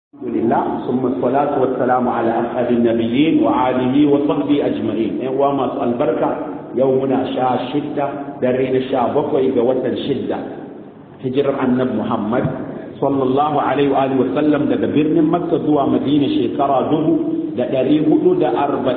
الحمد لله ثم الصلاة والسلام على أسعد النبيين وآله وصحبه أجمعين. وما البركة يومنا شاء الشدة درين الشاء بقوي قوة الشدة هجر النبي محمد صلى الله عليه وآله وسلم دا برن مكة دوا مدينة شكرا دبو دا دريه دا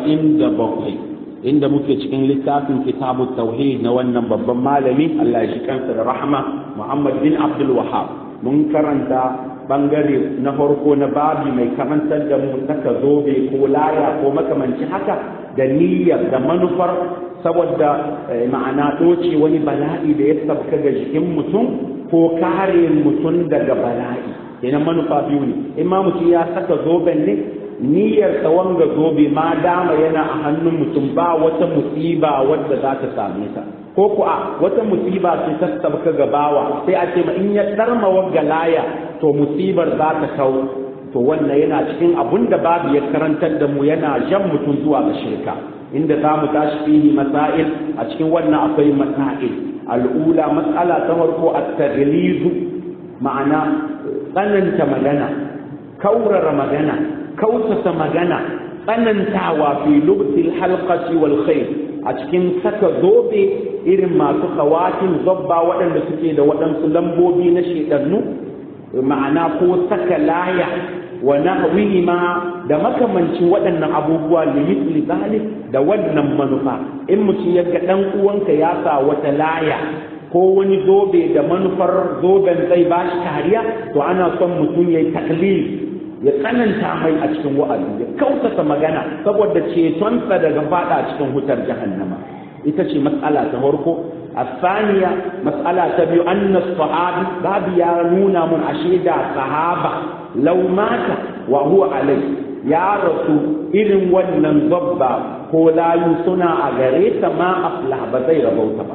47 inda muke cikin littafin kitabut tauhid na wannan babban malami Allah ya shi kansa da rahma Muhammad bin Abdul Wahhab. Mun karanta bangare na farko na babi mai karantar da mu saka zobe ko laya ko makamanci haka da niyyar da manufar saboda ma'ana doce wani bala'i da ya sabka ga jikin mutum ko kare mutum daga bala'i. Kenan manufa biyu ne, in ma mutum ya saka zoben ne niyyar tsawon ga zobe ma dama yana a hannun mutum ba wata musiba wadda za ta same ta, ko kuwa wata musiba ce ta sabka gabawa sai a ce ma in ya darma wagga laya to musibar za ta kau. To wannan yana cikin abun da babu ya karantar da mu, yana jan mutum zuwa ga shirka, inda za mu tashi fihi masail. A cikin wannan akwai masail. Al'ula mas'ala ta farko at-taghlizu, ma'ana tsananta magana, kaurara magana, kautata magana, tsanantawa fi lubtil halqati wal khayr, a cikin saka zobe irin masu kawatin zabba waɗanda suke da waɗansu lambobi na shedannu, ma'ana ko saka laya wa nahwihi ma da makamancin waɗannan abubuwa limithli zalik, da wannan manufa. In mutum ya ga dan uwanka ya sa wata laya ko wani zobe da manufar zoben zai ba shi kariya, to ana son mutum ya yi taklif, ya tsananta mai a cikin wa'azi, ya kautata magana saboda cetonsa daga fada cikin wutar jahannama. Ita ce mas'ala ta farko. الثانية مسألة تبيو أن الصحابي باب يرمون من أشيدا صحابة لو مات وهو عليه يا رسول إذن وننضب قولا يصنع أغريت ما أفلح بزير بوتبا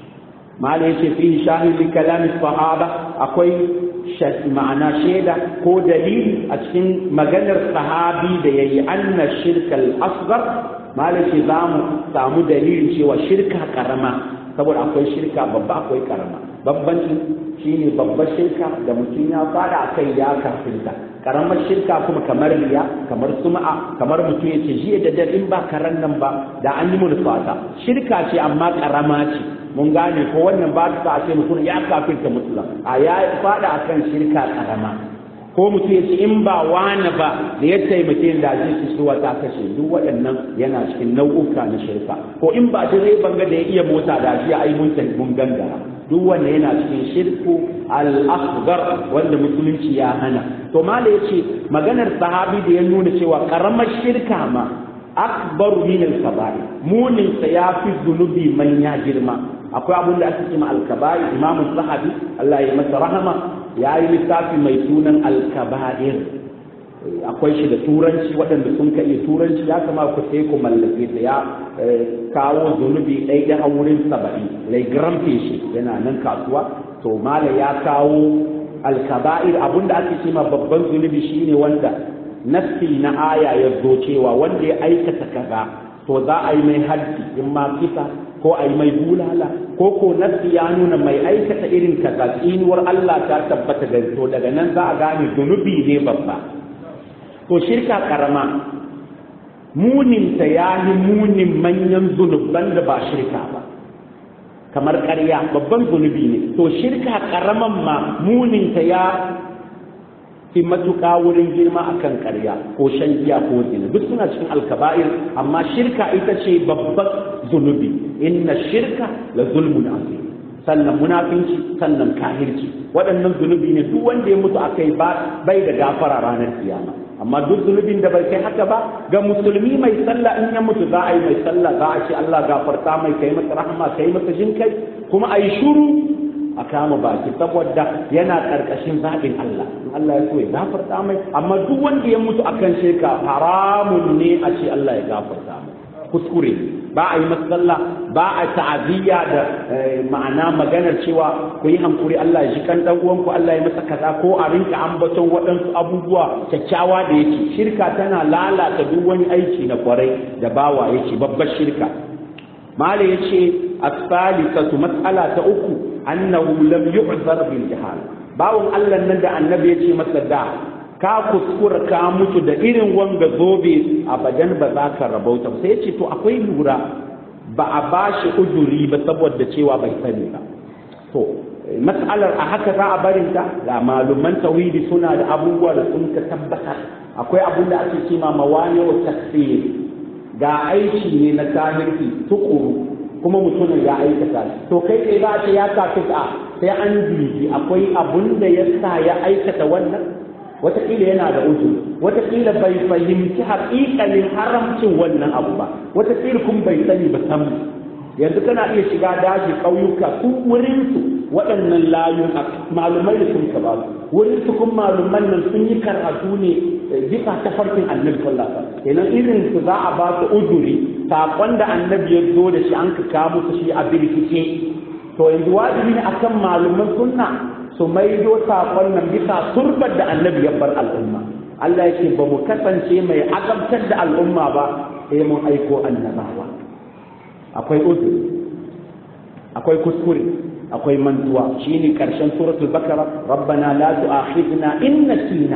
ما ليش فيه شاهد لكلام الصحابة أقوي معنى شيدا هو دليل أشين مجنر صحابي دي أن الشرك الأصغر ما ليش سامو دليل شوى شركة كرمة، saboda akwai shirka babba akwai karama. Babbanci shine babbar shirka da mutum ya fara akai ya kafinta, karamar shirka kuma kamar riya, kamar sum'a, kamar mutum ya ce jiya da dare in ba karan nan ba da an yi mun fata. Shirka ce amma karama ce, mun gane ko wannan ba ta ce mutum ya kafinta mutlaq, a ya fada akan shirka karama. Ko mutum ya ce in ba wani ba da ya taimake da zai ci suwa ta kashe, duk waɗannan yana cikin nau'uka na shirka. Ko in ba direban ga da ya iya mota da shi ai mun gangara, duk wanda yana cikin shirku al-asghar wanda musulunci ya hana. To mala yace maganar sahabi da ya nuna cewa karamar shirka ma akbaru min al-kaba'ir, munin sa yafi zunubi manya girma. Akwai abin da ake cewa al-kaba'ir. Imam Zahabi Allah ya masa rahama ya yi littafi mai sunan al-kaba'ir, akwai shi da turanci, waɗanda sun iya turanci ya kama ku sai ku mallake ta. Ya kawo zunubi ɗaya da wurin 70 lai gramfe shi yana nan kasuwa. To mala ya kawo al-kaba'ir, abinda ake cewa babban zunubi shine wanda nassi na aya ya zo cewa wanda ya aikata kaza to za a yi mai haddi, in ma kisa ko a yi mai bulala, ko nassi ya nuna mai aikata irin kaza tsinuwar Allah ta tabbata da to daga nan za a gane zunubi ne babba. To shirka karama muninta ya yi munin manyan zunuban da ba shirka ba, kamar ƙarya babban zunubi ne. To shirka karaman ma muninta ya fi matuƙa wurin girma akan ƙarya ko shan giya ko zina, duk suna cikin alkaba'ir, amma shirka ita ce babban zunubi. Inna shirka la zulmun azim, sannan munafinci, sannan kahirci. Waɗannan zunubi ne duk wanda ya mutu akai bai da gafara ranar kiyama. Amma duk zunubin da bai kai haka ba, ga musulmi mai sallah in ya mutu za a yi mai sallah, za a ce Allah gafarta mai, kai masa rahama, kai masa jinkai, kuma a yi shuru a kama baki saboda yana karkashin zaɓin Allah. In Allah ya so ya gafarta mai, amma duk wanda ya mutu akan shirka haramun ne a ce Allah ya gafarta mai. Kuskure ba a yi masalla, ba a ta'aziyya da ma'ana maganar cewa ku yi hankuri Allah ya ji kan dan uwanku, Allah ya masa kaza, ko a rinka ambaton waɗansu abubuwa kyakkyawa da yake. Shirka tana lalata duk wani aiki na kwarai da bawa yake, babbar shirka. Mala yace as-salisatu mas'ala ta uku annahu lam yu'zar bil jahal. Bawon Allah nan da annabi yace masa da ka kuskura ka mutu da irin wanga zobe abadan ba za ka rabauta sai ya ce to akwai lura ba a bashi uzuri ba saboda cewa bai sani ba to mas'alar a haka za a barin ta ga maluman tauhidi suna da abubuwa da sun ka tabbatar akwai abun da ake cewa mawani wa takfir ga aiki ne na kafirci tukuru kuma mutumin ya aikata to kai sai ba ce ya kafita sai an bibi akwai abun da ya sa ya aikata wannan wataƙila yana da uzuri wataƙila bai fahimci haƙiƙanin haramcin wannan abu ba wataƙila kun bai sani ba san yanzu kana iya shiga daji ƙauyuka su wurinsu waɗannan layun malumai da sun ba su wurinsu kun maluman nan sun yi karatu ne bisa ta farkin annabi sallallahu alaihi wasallam kenan irin su za a ba su uzuri saƙon da annabi ya zo da shi an ka musu shi a birkice to yanzu wajibi ne akan maluman sunna su maido saƙon nan bisa turbar da annabi ya bar al'umma Allah yake ba mu kasance mai azabtar da al'umma ba sai mun aiko annabawa akwai uzuri akwai kuskure akwai mantuwa shine karshen suratul bakara rabbana la tu'akhidna in nasina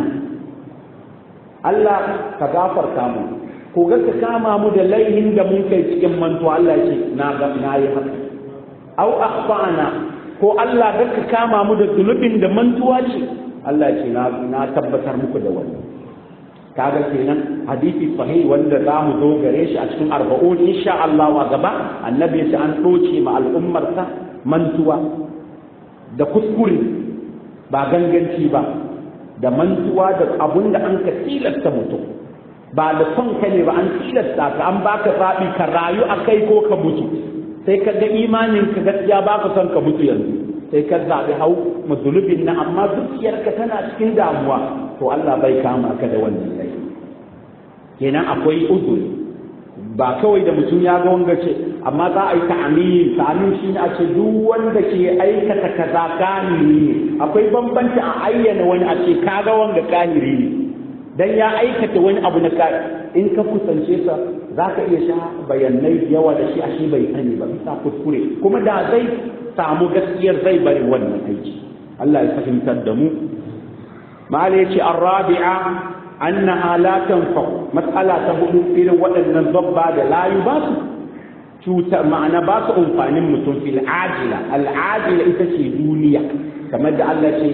Allah ka gafarta mu ko ga ka kama mu da laihin da mun kai cikin mantuwa Allah yake na yi haka au akhtana ko Allah ga ka kama mu da zulubin da mantuwa ce Allah ce na tabbatar muku da wannan kaga kenan hadisi sahih wanda za mu zo gare shi a cikin arba'un insha Allah wa gaba annabi ya an doce ma al'ummarsa mantuwa da kuskure ba ganganci ba da mantuwa da abun da an ka tilasta mutum ba da son ka ne ba an tilasta ka an baka zaɓi ka rayu a kai ko ka mutu sai ka ga imanin ka gaskiya baka son ka mutu yanzu sai ka zaɓi hau mazulubin na amma zuciyarka tana cikin damuwa to Allah bai kama ka da wannan laifi kenan akwai uzuri ba kawai da mutum ya ga wanga ce amma za a yi ta'amin shi ne a ce duk wanda ke aikata kaza kahiri ne akwai bambanci a ayyana wani a ce kaga wanga kahiri ne dan ya aikata wani abu na in ka kusance sa za ka iya sha bayanai yawa da shi a shi bai sani ba bisa kuskure kuma da zai samu gaskiyar zai bari wannan aiki Allah ya fahimtar da mu mala yace arabi'a annaha la tanfa mas'ala ta hudu irin waɗannan zabba da layu ba su cutar ma'ana ba su amfanin mutum fil ajila al ajila ita ce duniya kamar da Allah ce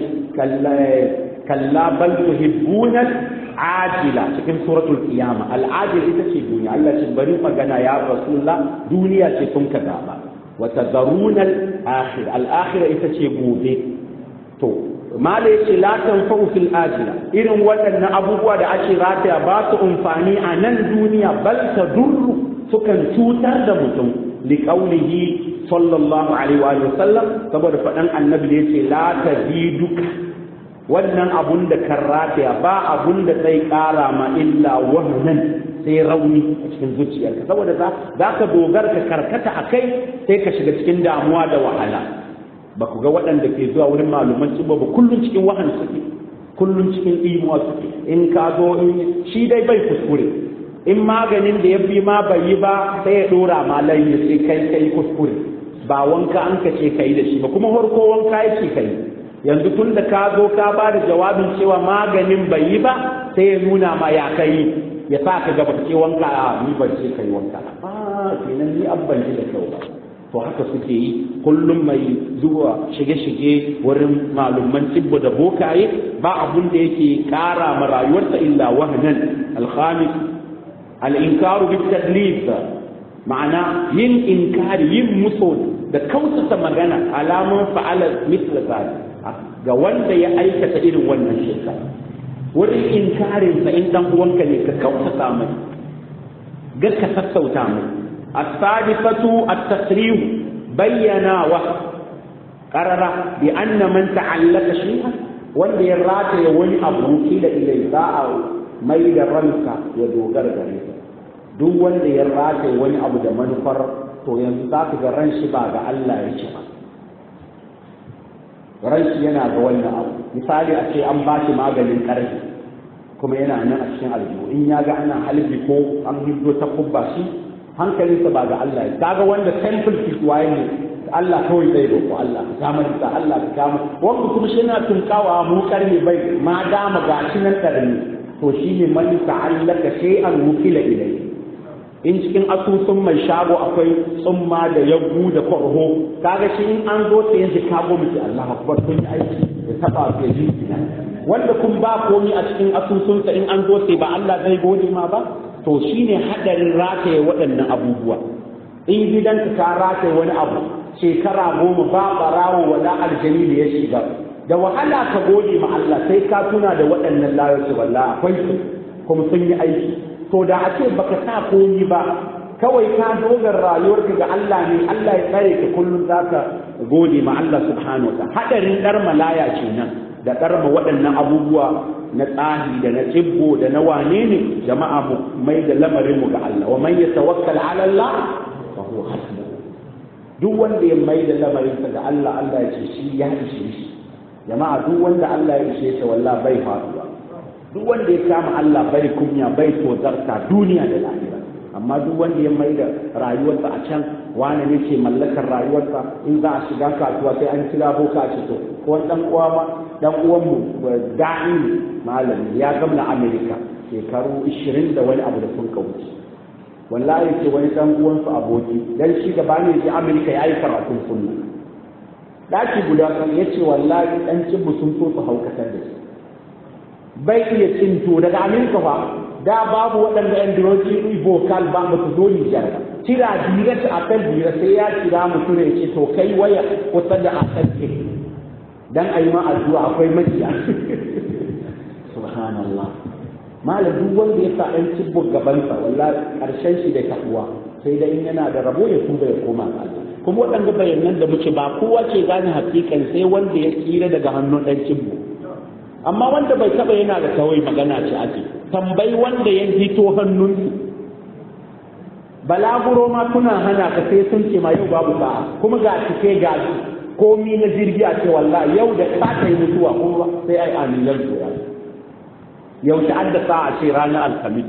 kalla bal tuhibbuna ajila cikin suratul qiyama al ajila ita ce duniya Allah ce bari magana ya rasulullah duniya ce kun ka zaba wa tadharuna al akhir al akhirah ita ce gobe to mala yace la tanfa'u fil ajila irin waɗannan abubuwa da ake rataya ba su amfani a nan duniya bal tadurru sukan cutar da mutum li qawlihi sallallahu alaihi wa sallam saboda faɗan annabi da yace la taziduka wannan abun da kan rataya ba abun da zai ƙara ma illa wannan sai rauni a cikin zuciyarka saboda za ka dogara ka karkata a kai sai ka shiga cikin damuwa da wahala ba ku ga waɗanda ke zuwa wurin maluman cibo ba kullum cikin wahan suke kullum cikin imuwa suke in ka zo shi dai bai kuskure in maganin da ya bi ma bai yi ba sai ya dora ma layi sai kai kuskure ba wanka an ka ce kai da shi ba kuma farko wanka yake kai yanzu tun da ka zo ka ba da jawabin cewa maganin bai yi ba sai ya nuna ma ya kai ya sa ka gaba ce wanka a ni ban ce kai wanka kenan ni abban ji da kyau ba to haka suke yi kullum mai zuwa shige-shige wurin malumman tibbo da bokaye ba abun da yake kara ma rayuwarsa illa wahnan alkhamis al-inkaru bit tadlib ma'ana yin inkari yin muso da kautata magana alamun fa'ala mithla zalik ga wanda ya aikata irin wannan shirka wurin inkarin sa in dan uwanka ne ka kautata mai ga ka sassauta mai السادسة التصريح بينا وقرر بأن من تعلق شيئا واللي يرات يولي أبوك إلى إذاء ميل رنك يدوغر غريبا دو واللي يرات يولي أبو دمان فر تو ينزاك غران شبا الله يشبا غران شينا غولنا أبو مثالي أشي أمباشي ماغلين كرهي كما ينا أنا أشياء الجو إن ياغا أنا حلب بكو أم يبدو تقباشي hankalinsa ba ga Allah kaga wanda temple fit waye ne Allah kawai zai roƙo Allah ka kama da Allah ka kama wanda kuma shi na tunkawa mu karni bai ma dama gashi nan karni to shine man ta'allaka shay'an wukila ilayhi in cikin asusun mai shago akwai tsumma da yaggu da kwarho kaga shi in an zo ta yanzu kago miki Allah akbar kun yi aiki da taba ke ji wanda kun ba komi a cikin asusunsa in an zo sai ba Allah zai gode ma ba to shine hadarin rataye waɗannan abubuwa in gidanka ka rataye wani abu shekara 10 ba barawo wala aljani da ya shiga da wahala ka gode ma Allah sai ka tuna da waɗannan layoyi wallahi akwai su kuma sun yi aiki to da a ce baka sa komi ba kawai ka dogar rayuwarka ga Allah ne Allah ya tsare ka kullum zaka gode ma Allah subhanahu wa ta'ala hadarin dar malaya kenan da karma waɗannan abubuwa na tsahi da na cibbo da na wane ne jama'a mu mai da lamarin mu ga Allah wa man yatawakkal ala Allah fa huwa hasbuh duk wanda ya mai da lamarin sa ga Allah Allah ya ce shi ya ishe shi jama'a duk wanda Allah ya ishe sa wallahi bai faduwa duk wanda ya kama Allah bai kunya bai tozarta duniya da lahira amma duk wanda ya mai da rayuwarsa a can wane ne ke mallakar rayuwarsa in za a shiga kasuwa sai an kira boka a ce to ko dan uwan mu da'i malami ya gamna America shekaru 20 da wani abu da sun kauce wallahi ce wani dan uwan su aboki dan shi gaba ne ji America yayi karatun sunna daki guda kan yace wallahi dan cibbu sun so su haukatar da shi bai iya cinto daga America fa da babu waɗanda yan diroji vocal ba su zo Nijar kira direct a kan dira sai ya kira mutum ya ce to kai waya kusa da akan ke dan ayi ma addu'a akwai majiya subhanallah malam duk wanda ya sa ɗan cibbo gaban sa wallahi karshen shi da takwa sai da in yana da rabo ya tuba ya koma ga Allah kuma waɗanda bayanan da muke ba kowa ce gane hakikan sai wanda ya tsira daga hannun ɗan cibbo amma wanda bai taba yana da kawai magana ce ake tambayi wanda ya hito hannun balaguro ma kuna hana ka sai sun ce ma yau babu sa'a kuma ga cike ga komi na jirgi a ce wallahi yau da ka ta yi mutuwa kuma sai ai amilan su ya yau ta adda sa'a ce ranar alhamis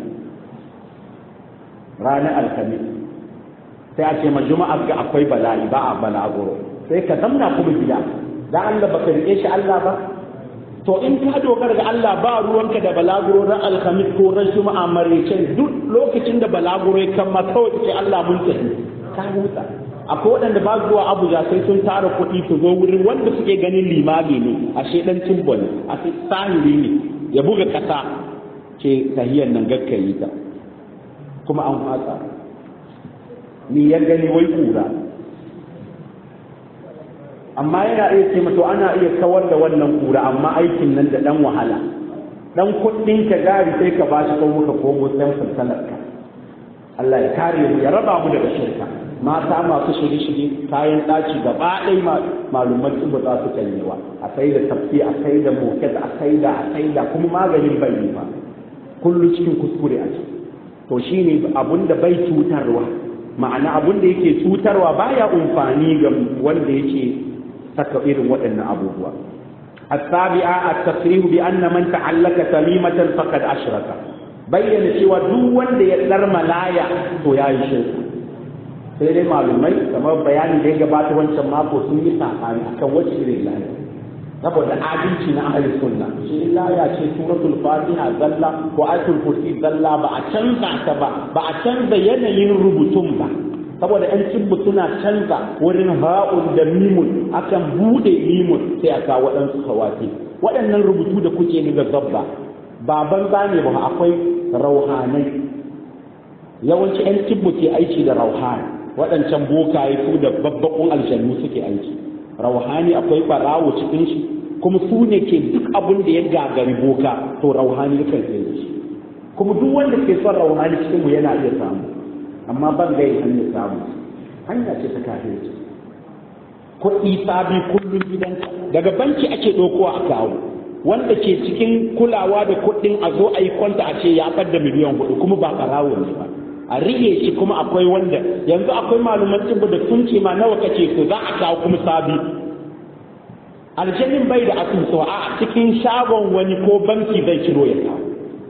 sai a ce ma juma'a ga akwai bala'i ba a balaguro sai ka zamna kuma gida da Allah baka rike shi Allah ba to in ka dogara ga Allah ba ruwanka da balaguro ran alhamis ko ran juma'a maricin duk lokacin da balaguro ya kama kawai sai Allah mun tafi ka huta akwai waɗanda ba zuwa Abuja sai sun tara kuɗi su zo wurin wanda suke ganin limami ne ashe dan cimbo ne ashe sahiri ne ya buga kasa ke tahiyar nan gakkayi ta kuma an fasa ni ya gani wai kura amma yana iya ce to ana iya kawar da wannan kura amma aikin nan da dan wahala dan kuɗin ka gari sai ka bashi ko muka komo dan sansalarka Allah ya kare mu ya raba mu daga shirka mata masu shirye-shirye kayan ɗaci gaba ɗaya malumar ba za su canyewa a sai da tafi a sai da moket a sai da kuma maganin bai yi ba kullu cikin kuskure a ciki to shine abun da bai cutarwa ma'ana abun da yake cutarwa baya amfani ga wanda yake saka irin waɗannan abubuwa السابعة التصريح بأن من تعلق تميمة فقد أشرك bayyana cewa duk wanda ya dar malaya to yayi shirka sai dai malumai kamar bayanin da ya gabata wancan mako sun yi sakani akan wace irin laya saboda adalci na ahli sunna shi laya ce suratul fatiha zalla ko ayatul kursi zalla ba a canza ta ba a canza yanayin rubutun ba saboda yan cibbu suna canza wurin ha'un da mimun akan bude mimun sai aka waɗansu kawati waɗannan rubutu da kuke ni ga zabba baban zane ba akwai rauhanai yawanci yan cibbu ke aiki da rauhani waɗancan bokaye su da babbakun aljannu suke aiki rauhani akwai barawo cikin shi kuma su ne ke duk abin da ya gagari boka to rauhani yakan tsaye shi kuma duk wanda ke son rauhani cikin mu yana iya samu amma ban gai hanyar samu hanya ce ta kafirci kuɗi sabi kullum gidanka daga banki ake ɗaukowa a kawo wanda ke cikin kulawa da kuɗin a zo a yi kwanta a ce ya ɓadda miliyan 4 kuma ba ɓarawo ne ba a rige shi kuma akwai wanda yanzu akwai maluman cibu da sun ce ma nawa kake so za a kawo kuma sabi aljanin bai da asusu a cikin shagon wani ko banki zai ciro ya kawo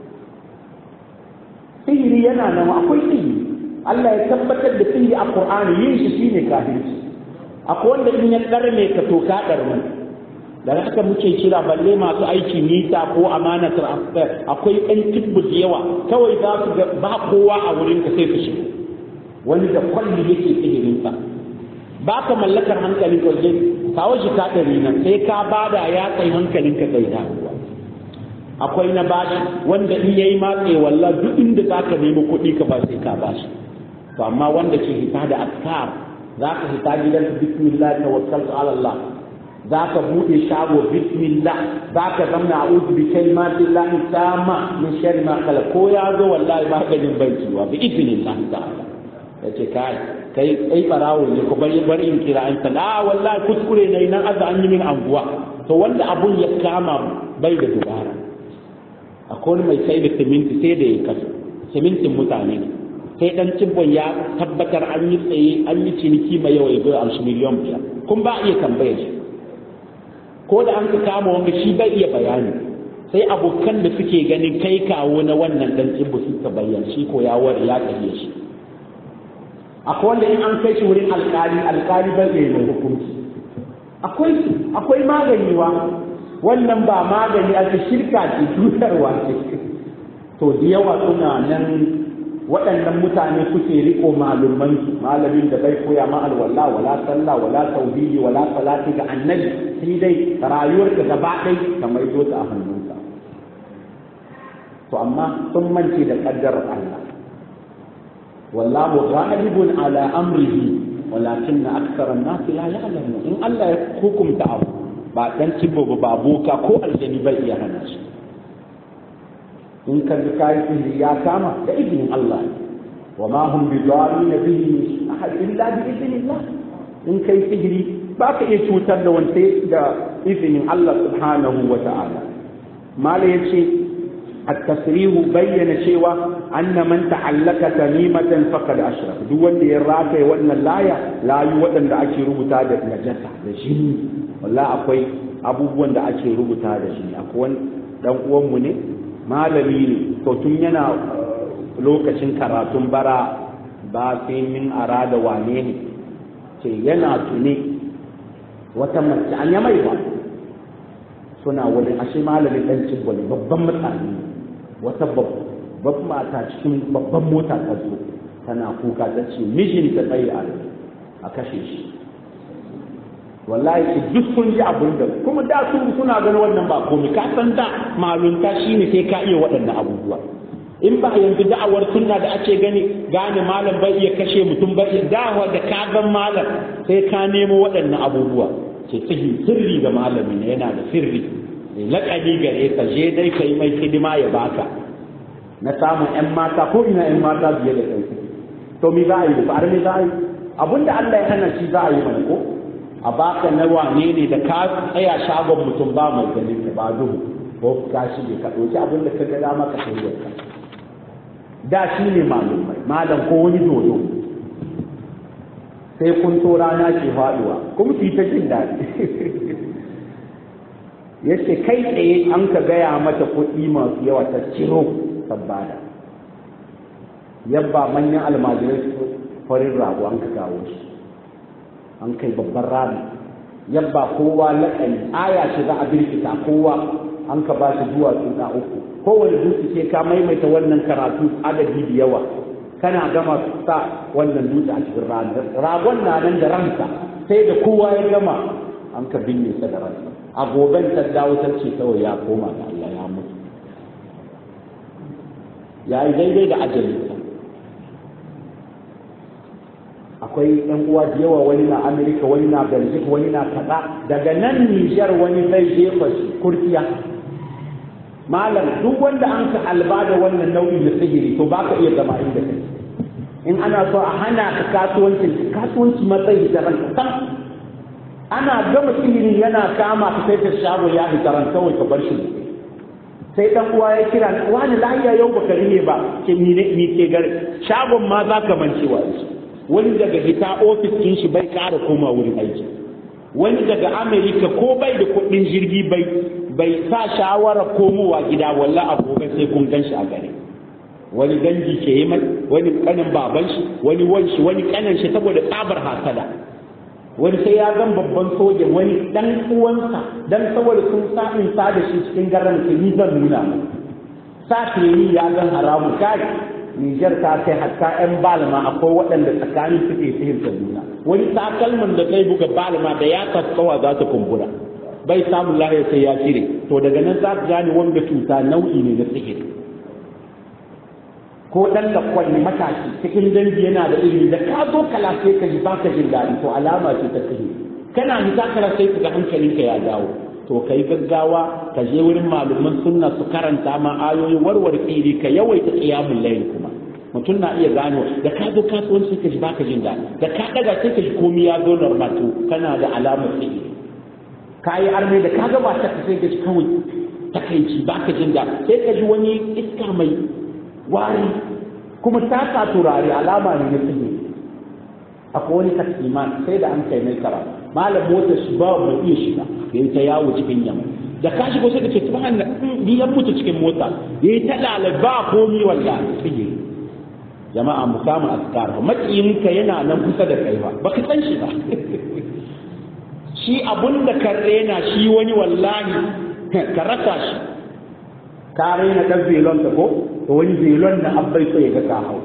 sihiri yana nan akwai sihiri Allah ya tabbatar da sihiri a Qur'ani yin shi shine kafirci akwai wanda in ya ɗarme ka to ka ɗarme da haka muke kira balle masu aiki nisa ko amana transfer akwai ɗan tibbu da yawa kawai za su ga ba kowa a wurin ka sai su shigo wani da kwalli yake sihirinsa ba ka mallakar hankalin ka wajen kawo shi ka ɗari nan sai ka bada ya kai hankalin ka kai dawowa akwai na bashi wanda in yayi matse wallah duk inda za ka nemi kuɗi ka ba sai ka bashi to amma wanda ke hita da askar za ka hita gidan bismillah tawakkaltu ala Allah za ka buɗe shago bismillah za ka zamna a'udhu bi kalimatillahi tamma min sharri ma khalaq ko ya zo wallahi ba ka jin banki wa bi idnillah ta'ala yace kai barawo ne ko bari in kira an sana wallahi kuskure ne nan azza an yi min anguwa to wanda abun ya kama bai da dubara akwai mai sai da siminti sai da ya kaso simintin mutane ne sai dan cibbon ya tabbatar an yi tsaye an yi ciniki mai yawa ya bai amshi miliyan biyar kun ba iya tambaye shi ko da an ka kama wanda shi bai iya bayani sai abokan da suke ganin kai kawo na wannan dan cibbo suka bayyana shi ko ya wari ya kariye shi akwai wanda in an kai shi wurin alkali bai iya hukunci akwai magani wa wannan ba magani a shirka ce cutarwa ce to da yawa suna nan waɗannan mutane suke riko malamin da bai koya ma alwala wala sallah wala tauhidi wala salati ga annabi sai dai rayuwar da gaba ɗai ta maido ta a hannunsa to amma sun mance da kaddarar Allah wallahu ghalibun ala amrihi walakin akthara an-nas la ya'lamun in Allah ya hukunta abu ba dan cibbo ba boka ko aljani bai iya hana shi in ka ji kayi sihiri ya kama da izinin Allah wa ma hum bi dhalin bihi ahad illa bi idnillah in kai sihiri ba ka iya cutar da wanda da izinin Allah subhanahu wa ta'ala mala yace at-tasrihu bayyana cewa anna man ta'allaka tamimatan faqad ashraka duk wanda ya rataye wannan layu waɗanda ake rubuta da najasa da jini wallahi akwai abubuwan da ake rubuta da shi akwai dan uwanmu ne malami ne to tun yana lokacin karatun bara ba sai min arada wane ne ce yana tune wata mace an ya mai ba suna wani ashe malamin dan cibbo ne babban mutane wata babban mata cikin babban mota ta zo tana kuka ta ce mijinta tsaye a kashe shi wallahi duk sun ji abun da kuma da su suna ganin wannan ba komai ka san da malunta shine sai ka iya waɗannan abubuwa in ba yanzu da'awar sunna da ake gane malam bai iya kashe mutum ba da'awa da ka ga malam sai ka nemo waɗannan abubuwa ce sirri ga malami ne yana da sirri laƙabi gare ka je dai kai mai hidima ya baka na samun ƴan mata ko ina ƴan mata biye da kai to mi za a yi ba me za a yi abinda Allah ya hana shi za a yi mana ko a baka na wane ne da ka tsaya shagon mutum ba mai ganin ba duhu ko ka shige ka ɗauki abin da ka ga dama ka sai ka da shi ne malam ko wani dodo sai kun to rana ke faduwa kuma ki ta jin daɗi yace kai tsaye an ka gaya mata kuɗi masu yawa ta ciro sabbada yabba manyan almajirai farin rago an ka kawo shi an kai babban rami yabba kowa laƙani aya ce za a birkita kowa an ka ba shi zuwa tsuna uku kowane dutse sai ka maimaita wannan karatu adadi da yawa kana gama sa wannan dutse a cikin rami ragon na nan da ransa sai da kowa ya gama an ka binne sa da ransa a goben ta dawo ta ce kawai ya koma ga Allah ya mutu ya yi daidai da ajalinsa akwai ɗan uwa da yawa wani na Amerika wani na Belgium wani na kaza daga nan Niger wani zai jefa kurtiya malam duk wanda an ka alba da wannan nau'i na sihiri to baka iya zama inda kai in ana so a hana ka kasuwanci matsayi da ranka ana gama sihiri yana kama ka sai ta shago ya hitaran kawai ka bar shi sai dan uwa ya kira wani lahiya yau baka rine ba ke ni ke gare shagon ma za ka mancewa shi wani daga hita ofis din shi bai kara koma wurin aiki wani daga Amerika ko bai da kuɗin jirgi bai sa shawara komowa gida wallahi abokan sai kun ganshi a gare wani dangi ke yi mai wani kanin baban shi wani wanshi wani kanin shi saboda tsabar hasada wani sai ya gan babban soja wani dan uwansa dan saboda sun sa'in sa da shi cikin garan ke ni zan nuna mu sa ni ya gan haramu kai Nijar ta kai hatta ƴan balma akwai waɗanda tsakanin suke fahimtar juna wani takalmin da kai buga balma da ya taskawa za ta kumbura bai samun lahiya sai ya cire to daga nan za ka gane wanda cuta nau'i ne na sihiri ko dan da kwanne matashi cikin dangi yana da ilimi da ka zo kala sai ka ji baka jin daɗi to alama ce ta sihiri kana muzakara sai ka ga hankalinka ya dawo to kai gaggawa ka je wurin malaman sunna su karanta ma ayoyin warware tsiri ka yawaita qiyamul layl kuma mutum na iya gano da ka zo kasuwanci ka ji baka jin daɗi da ka daga sai ka ji komai ya zo normal to kana da alamar sihiri ka yi arme da ka ga ba ta sai ka ji kawai takaici baka jin daɗi sai ka ji wani iska mai wari kuma ta ka turare alama ne na sihiri akwai wani kasiman sai da an kai mai karatu malam motar shi ba mu iya shiga yayi ta yawo cikin yamma da ka shigo sai ka ce subhanallah ni ya mutu cikin mota yayi ta lalaba komi wallahi tsige jama'a mu samu azkar makiyin ka yana nan kusa da kai ba baka san shi ba shi abunda ka rena shi wani wallahi ka rasa shi ka rena dan zelon ta ko to wani zelon na abbai so ya ga ka hau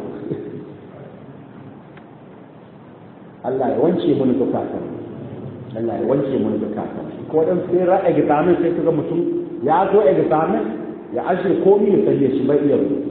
Allah ya wance mun bukatun Allah ya wanke mun bukatun ko dan sai ra examen sai kaga mutum ya zo examen ya ashe komai ya sanya shi bai iya rubutu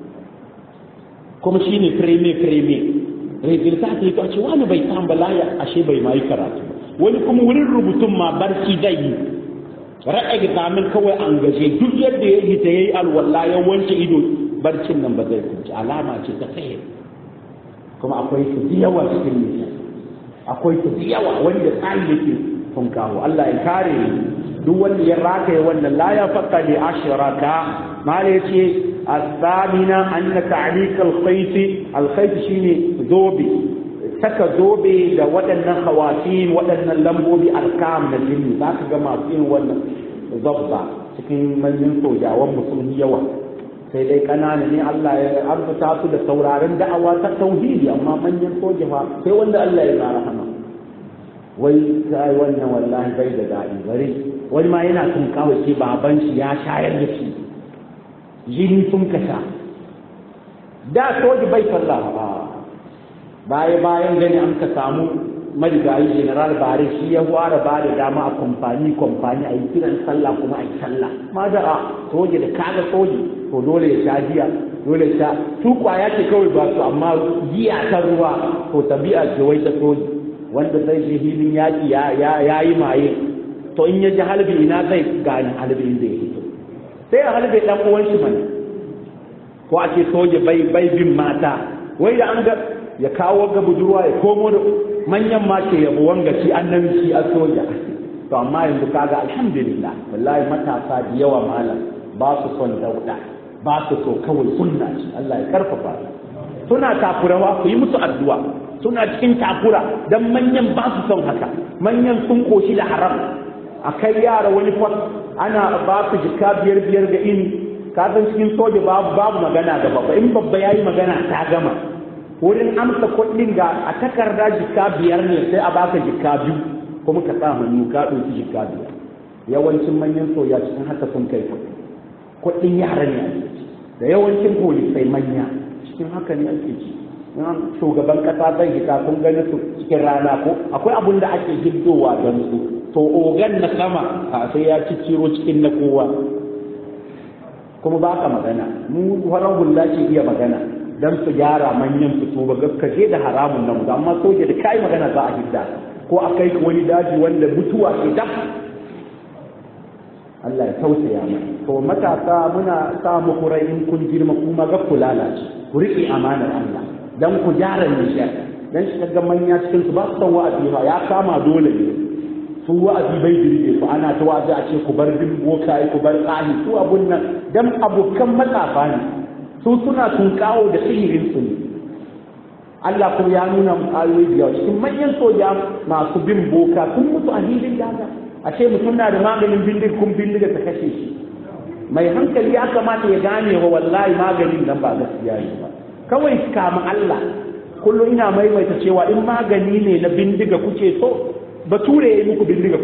kuma shine premier result ya ce wani bai san balaya ashe bai mai karatu wani kuma wurin rubutun ma barci zai yi ra examen kawai an gaje duk yadda ya yi ta yayi alwala ya wanke ido barcin nan ba zai kunci alama ce ta tsaye kuma akwai su yawa cikin nisa akwai su yawa wanda tsari yake sun kawo Allah ya kare duk wanda ya rakaye wannan la ya faqa li ashraka mala yace as-samina anna ta'liq al-khayt shine zobe saka zobe da waɗannan khawatim waɗannan lambobi alkam na jinni zaka ga masu yin wannan zabba cikin manyan sojawan musulmi yawa sai dai kanana ne Allah ya arzuta su da sauraron da'awa ta tauhidi amma manyan soja fa sai wanda Allah ya ba rahama wai sai wannan wallahi bai da dadi bari wani ma yana tun kawai ce baban shi ya shayar da shi jini sun kasha da soja bai sallah ba bayan gani an ka samu marigayi general bare shi ya fara ba da dama a kamfani a yi kiran sallah kuma a yi sallah ma da soja da kaga soja to dole ya sha giya dole ya sha su kwaya ce kawai ba su amma giya ta ruwa to tabi'a ce wai ta soji wanda zai je hilin yaki ya yi maye to in ya ji halbi ina zai gane halbi zai hito sai a halbe dan uwan shi mana ko a ce soja bai bin mata wai da an ga ya kawo ga budurwa ya komo da manyan ma ke yabo wanga ci annabi ci a soja to amma yanzu kaga alhamdulillah wallahi matasa da yawa malam ba su son dauda ba su so kawai sunna ce Allah ya karfafa suna takurawa ku yi musu addu'a suna cikin takura dan manyan ba su son haka manyan sun koshi da haram akai yara wani fa ana ba su jika biyar ga ini ka san cikin soja babu magana da babba in babba yayi magana ta gama wurin amsa kuɗin ga a takarda jika 5 ne sai a baka jika 2 kuma ka sa hannu ka ɗauki jika 5 yawancin manyan soja cikin haka sun kai kuɗin yara ne da yawancin polisai manya cikin haka ne ake ci shugaban kasa zai hita kun gani su cikin rana ko akwai abun da ake hiddowa don su to ogan na sama sai ya cicciro cikin na kowa kuma ba ka magana mu farar hula ce iya magana dan su gyara manyan fito ba gaskaje da haramun nan amma soja da kai magana za a hidda ko a kai wani daji wanda mutuwa ke daf Allah ya tausaya mana to matasa muna sa muku rai in kun girma kuma ga ku lalace ku riƙe amanar Allah dan ku gyara nishar dan shi ga manya cikin su ba su san wa'azi ba ya kama dole ne su wa'azi bai dirge su ana ta wa'azi a ce ku bar bin boka ku bar tsahi su abun nan dan abokan matsafa ne su suna tunkawo da sihirin su ne Allah kuma ya nuna ayoyi da cikin manyan soja masu bin boka sun mutu a hilin daga a ce mutum na da maganin bindiga ta kashe shi mai hankali ya kamata ya gane wa wallahi maganin nan ba gaskiya ne ba kawai kama Allah kullum ina maimaita cewa in magani ne na bindiga kuke so bature ya yi muku bindiga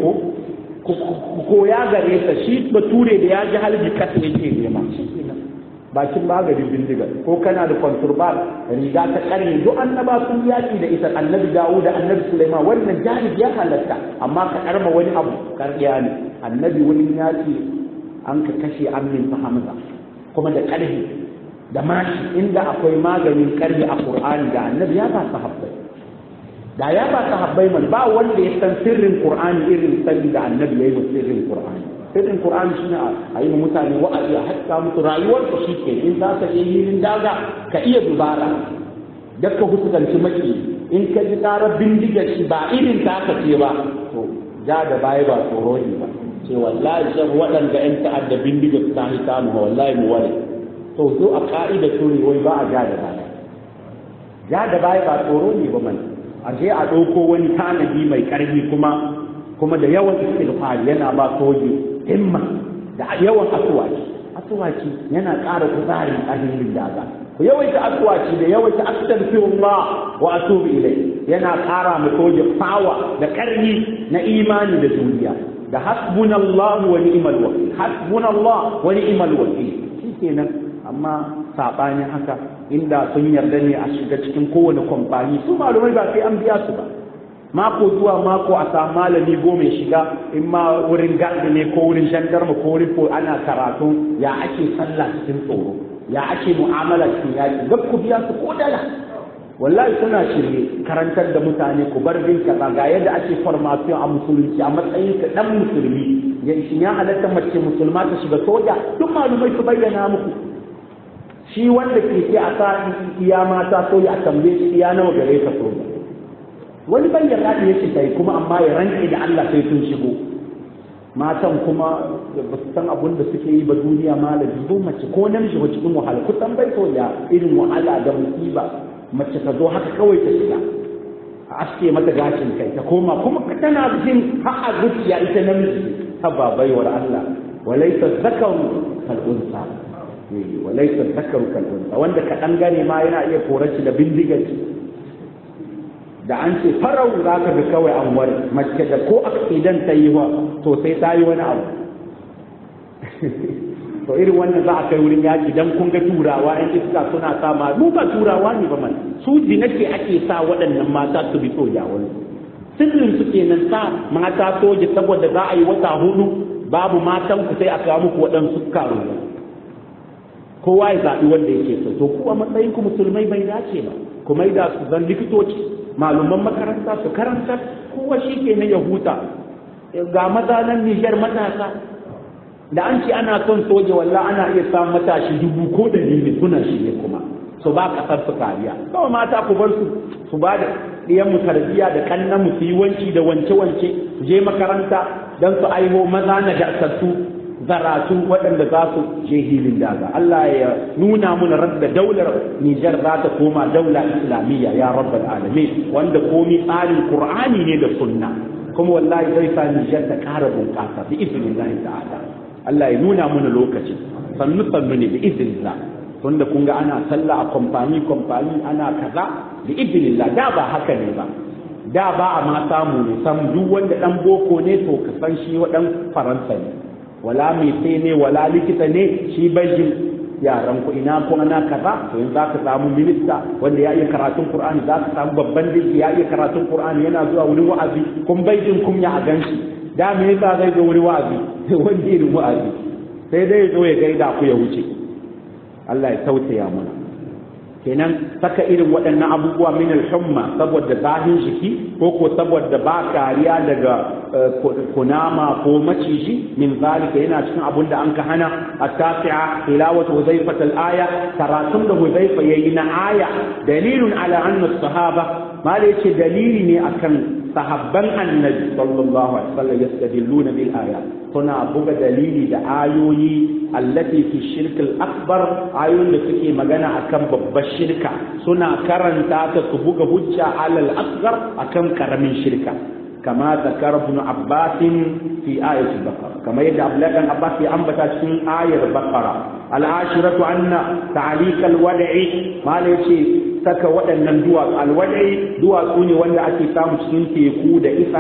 ko ya gare ta shi bature da ya ji halbi kasa yake nema bakin maganin bindiga ko kana da konturbal riga ta karye duk annaba sun yaki da ita annabi Dawud da annabi Sulaiman wannan jahil ya halatta amma ka karma wani abu karya ne annabi wani yaki an ka kashe amin Hamza kuma da karhi da mashi inda akwai maganin karhi a Qur'ani da annabi ya ba sahabbai da ya ba sahabbai man ba wanda ya san sirrin Qur'ani irin sani da annabi ya yi sirrin Qur'ani sirrin Qur'ani shine a yi mutane wa'azi a haska musu rayuwar su shike in za ka yi hilin daga ka iya dubara da ka huskanci maki in ka ji karar bindigar shi ba irin ta ka ce ba to ja da baya ba tsoro ne ba ce wallahi shan waɗanda ƴan ta'adda bindigar ta hita mu wallahi mu ware to zo a ka'ida turi wai ba a ja da baya ba tsoro ne ba man a je a ɗauko wani tanadi mai ƙarfi kuma da yawan istighfar yana ba soji himma da yawan asuwaci yana ƙara kuzari a hilin daga ku yawaita asuwaci da yawaita astaghfirullah wa atubu ilai yana ƙara mu soji fawa da ƙarfi na imani da duniya da hasbunallahu wa ni'mal wakil hasbunallahu wa ni'mal wakil shikenan amma sabanin haka inda sun yarda ne a shiga cikin kowane kamfani su malumai ba sai an biya su ba mako zuwa mako a samu malami goma shiga in ma wurin gaɗi ne ko wurin shandarma ko wurin ko ana karatu ya ake sallah cikin tsoro ya ake mu'amala cikin yaƙi gab ku biya su ko dala wallahi suna shirye karantar da mutane ku bar bin kaza ga yadda ake formation a musulunci a matsayin ka dan musulmi ya shi ya halatta mace musulma ta shiga soja duk malumai su bayyana muku shi wanda ke a sa iya mata soja a tambaye shi iya nawa gare ka soja wani bayyana da yake sai kuma amma ya rantsi da Allah sai sun shigo matan kuma ba su san abin da suke yi ba duniya malami zo mace ko namiji ba cikin wahala kusan bai so ya irin wahala da musiba mace ta zo haka kawai ta shiga a aske mata gashin kai ta koma kuma tana jin ha'a zuciya ita namiji ta baiwar Allah walaysa zakaru kal unsa walaysa zakaru kal unsa wanda ka dan gane ma yana iya koraci da bindigaci da an ce farau za ka ga kawai an wari mace da ko accident ta yi wa to sai ta yi wani abu to irin wannan za a kai wurin yaki dan kun ga turawa yan iska suna sa ma mu ba turawa ne ba man su dinake ake sa waɗannan mata su bi soja wani sirrin su kenan sa mata soja saboda za a yi wata hudu babu matan ku sai a kawo muku waɗansu karo kowa ya zaɓi wanda yake so to ku a matsayin ku musulmai bai dace ba ku mai da su zan likitoci malaman makaranta su karanta kowa shi ke na yahuta ga maza nan Nijar matasa da an ce ana son soja walla ana iya samun matashi 1000 ko 100 suna shi ne kuma su ba kasar su kariya kawai mata ku bar su ba da ɗiyan mu tarbiyya da kannan mu su yi wanki da wance su je makaranta don su aiho maza na gasassu zaratu waɗanda za su je hilin daga Allah ya nuna muna radda daular Nijar za ta koma daula islamiyya ya rabbal alamin wanda komi tsarin Qur'ani ne da sunna kuma wallahi zai sa Nijar ta ƙara bunƙasa bi iznillahi ta'ala Allah ya nuna muna lokaci sannu ne bi iznillah tunda kun ga ana sallah a kamfani ana kaza bi iznillah da ba haka ne ba da ba a ma samu ne sam duk wanda dan boko ne to ka san shi wadan Faransa ne wala mai sai ne wala likita ne shi bajin yaran ku ina ko ana kaza to yanzu zaka samu minista wanda ya iya karatun Qur'ani zaka samu babban diji ya iya karatun Qur'ani yana zuwa wurin wa'azi kun bajin kunya a ganshi da me yasa zai zo wurin wa'azi wanda irin wa'azi sai dai zo ya gaida ku ya wuce Allah ya tausaya mana kenan saka irin waɗannan abubuwa min al-humma saboda zahin jiki ko saboda ba kariya daga kunama ko maciji min zalika yana cikin abun da an ka hana at-tasi'a tilawatu Huzaifa al-aya karatun da Huzaifa yayi na aya dalilun ala anna as-sahaba mala yace dalili ne akan sahabban annabi sallallahu alaihi wasallam yastadilluna bil ayat suna buga dalili da ayoyi allati fi shirk al-akbar ayoyin da suke magana akan babbar shirka suna karanta ta su buga hujja alal asghar akan karamin shirka kama zakar ibn abbas fi ayat al-baqara kama yadda abdullah ibn abbas ya ambata cikin ayat al-baqara al-ashiratu anna ta'liq al-wad'i mala yace saka waɗannan duwatsu alwadai duwatsu ne wanda ake samu cikin teku da isa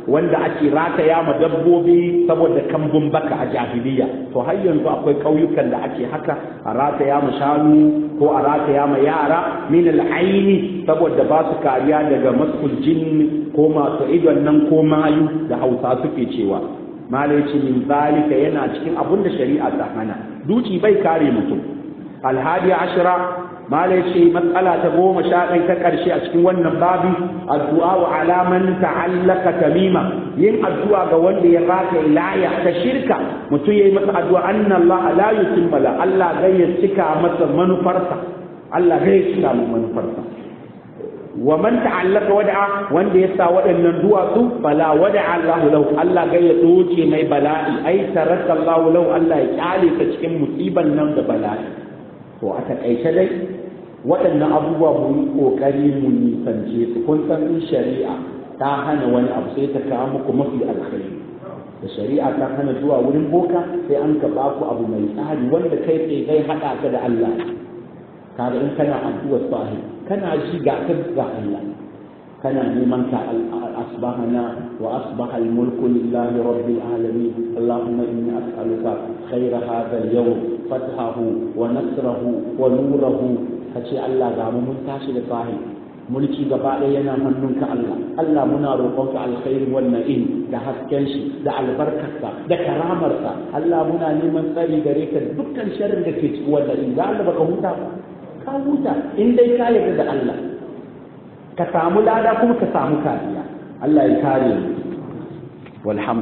wanda ake rataya ma dabbobi saboda kambun baka a jahiliya to har yanzu akwai ƙauyukan da ake haka a rataya ma shanu ko a rataya ma yara min al'aini saboda ba su kariya daga masul jinni ko masu idon nan ko mayu da Hausa suke cewa malaci min zalika yana cikin abun da shari'a ta hana duci bai kare mutum alhadi ashira malaci matsala ta 11 ta karshe a cikin wannan babi addu'a wa alaman ta'allaka tamima yin addu'a ga wanda ya rata laya ta shirka mutum yayi masa addu'a anna Allah la yutimma la Allah zai ya cika masa manufarsa Allah zai cika masa manufarsa wa man ta'allaka wada'a wanda ya sa waɗannan duwatsu bala wada'a Allah lahu Allah ga ya doke mai bala'i ai taraka Allah lahu Allah ya kyale ka cikin musiban nan da bala'i to a takaice dai waɗannan abubuwa mu yi kokari mu nisance su kun san in shari'a ta hana wani abu sai ta kawo muku mafi alkhairi da shari'a ta hana zuwa wurin boka sai an ka ba ku abu mai tsari wanda kai tsaye zai haɗa ka da Allah kaga in kana addu'ar sahi kana ji ga Allah kana neman ka asbahana wa asbaha al-mulku lillahi rabbil alamin allahumma inni as'aluka khayra hadha al-yawm fathahu wa nasrahu wa nurahu kace Allah ga mu mun tashi da sahi mulki gaba ɗaya yana hannunka Allah muna roƙonka alkhairin wannan in da hasken shi da albarkarsa da karamarsa Allah muna neman tsari gare ka dukkan sharrin da ke cikin wannan in ga Allah baka huta ba ka huta in dai ka yarda da Allah ka samu lada kuma ka samu kariya Allah ya kare mu walhamdulillah